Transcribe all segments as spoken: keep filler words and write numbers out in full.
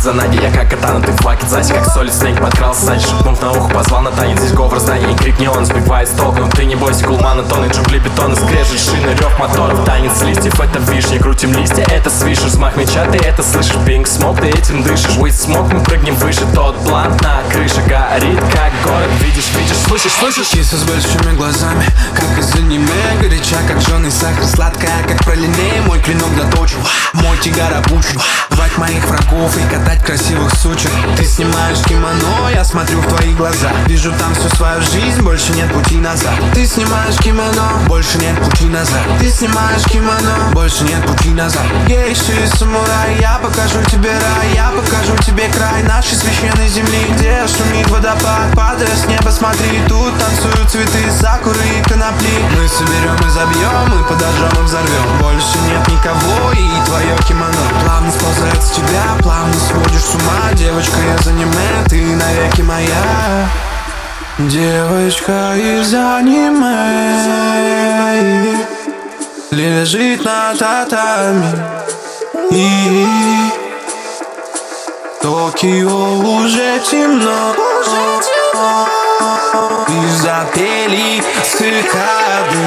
за ноги, я как катана, ты флаг, знаете, как солид снег подкрался сзади, шепнув на ухо, позвал на танец. Здесь говор знания и крик неон сбивает с толку. Но ты не бойся, кулмана, тонны, джунгли, бетона, скрежет шины, рев моторов, танец листьев, это вишня, крутим листья, это свиш, взмах меча, ты это слышишь, пинг, смог, ты этим дышишь, with smoke, мы прыгнем выше, тот блант на крыше горит, как город, видишь, видишь, слышишь, слышишь. Киса с большими глазами, как из аниме, горяча, как жженый сахар, сладкая, как пролиней, мой клинок доточен, мой тигар опущен, звать моих врагов и катать красивых сучек. Ты снимаешь кимоно, я смотрю в твои глаза, вижу там всю свою жизнь, больше нет пути назад. Ты снимаешь кимоно, больше нет пути назад. Ты снимаешь кимоно, больше нет пути назад. Гейши и самурай, я покажу тебе рай, я покажу тебе край нашей священной земли, где шумит водопад, падая с неба, смотри, тут танцуют цветы, сакуры и конопли. Мы соберем и забьем, и подожжем и взорвем. Больше нет никого, и твое кимоно плавно сползает с тебя, плавно сводишь с ума. Девочка из аниме, ты навеки моя. Девочка из аниме лежит на татами, и Токио уже темно, и запели цикады.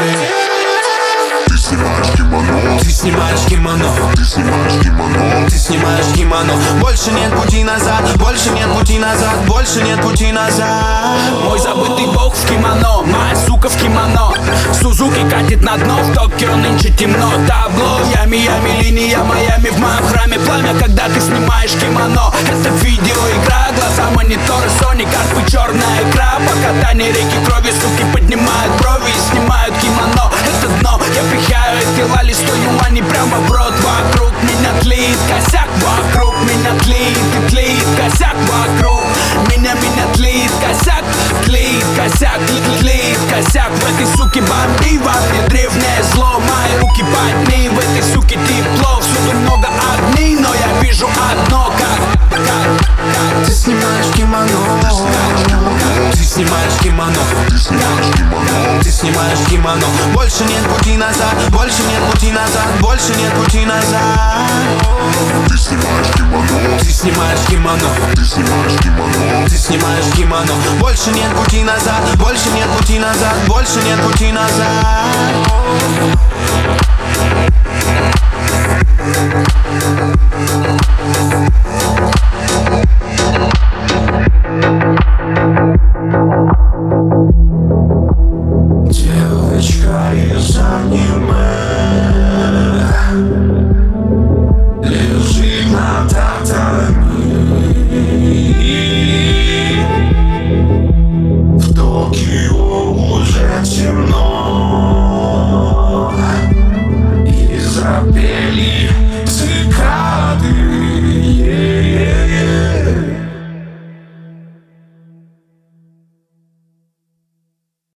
Ты снимаешь кимоно, Ты снимаешь кимоно, ты снимаешь кимоно, ты снимаешь кимоно. Больше нет пути назад, больше нет пути назад, больше нет пути назад. Мой забытый бог в кимоно, моя сука в кимоно. Сузуки катит на дно, в Токио нынче темно. Табло, ями, ями, линия Майами. В моем храме пламя, когда ты снимаешь кимоно. Это видеоигра, глаза монитора, Sony, карпы, черная икра. По катании реки крови, суки поднимают брови и снимают кимоно. Это дно, я пихаю эти лали, сто юаней прямо в рот. Вокруг меня тлеет косяк, вокруг меня тлеет и тлеет косяк. Вокруг меня, меня тлеет косяк, тлеет косяк, тлеет косяк. В этой суке бомби, во мне древнее зло. Мои руки подни, в этой суке тепло. Всюду много огней, но я вижу одно, как, как, как. Ты снимаешь кимоно, ты снимаешь кимоно, ты снимаешь кимоно, ты снимаешь кимоно. Больше нет пути назад, больше нет пути назад, больше нет пути назад. ты снимаешь кимоно, Ты снимаешь кимоно, ты снимаешь кимоно, ты снимаешь кимоно. Больше нет пути назад, больше нет пути назад, больше нет пути назад.